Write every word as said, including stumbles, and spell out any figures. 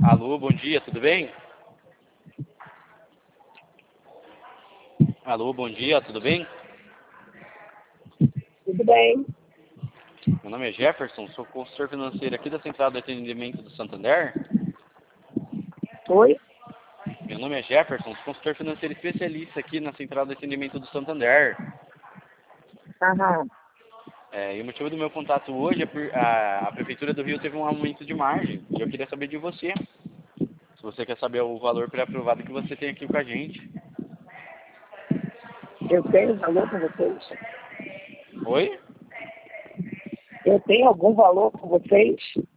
Alô, bom dia, tudo bem? Alô, bom dia, tudo bem? Tudo bem? Meu nome é Jefferson, sou consultor financeiro aqui da Central de Atendimento do Santander. Oi? Meu nome é Jefferson, sou consultor financeiro especialista aqui na Central de Atendimento do Santander. Aham. É, e o motivo do meu contato hoje é por a, a Prefeitura do Rio teve um aumento de margem. E eu queria saber de você, se você quer saber o valor pré-aprovado que você tem aqui com a gente. Eu tenho valor com vocês? Oi? Eu tenho algum valor com vocês?